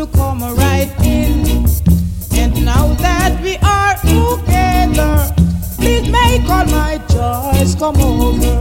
to come right in. And now that we are together, please make all my joys come over.